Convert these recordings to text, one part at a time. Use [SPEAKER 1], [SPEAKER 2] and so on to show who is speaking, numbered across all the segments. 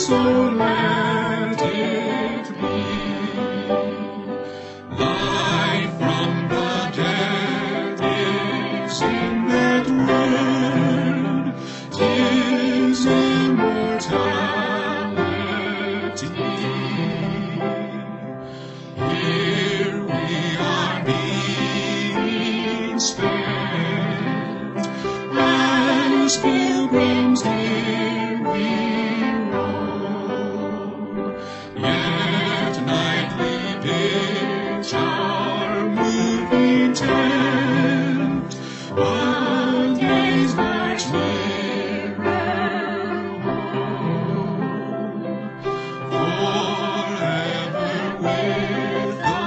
[SPEAKER 1] so let it be. Life from the dead is in that word, 'tis immortality. Here we are being spent, as pilgrims here we roam, yet nightly pitch our moving tent, one day's much nearer home, forever with the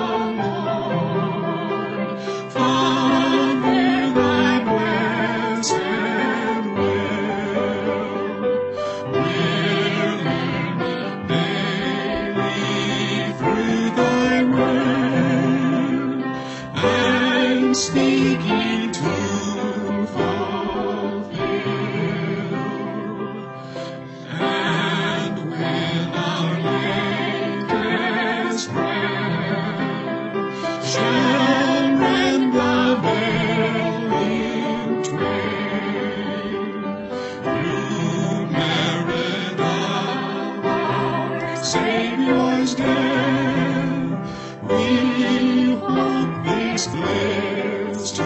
[SPEAKER 1] Lord, Father, thy blessed will. We're learning daily through thy word, and speaking to fulfill. And when our latest breath shall rend the veil in twain, through merit of our Savior's death, we hope this bliss to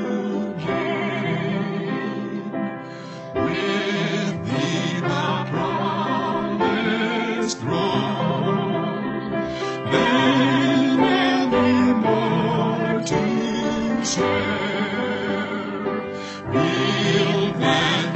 [SPEAKER 1] gain. With thee the promised throne, then evermore to share, we'll gladly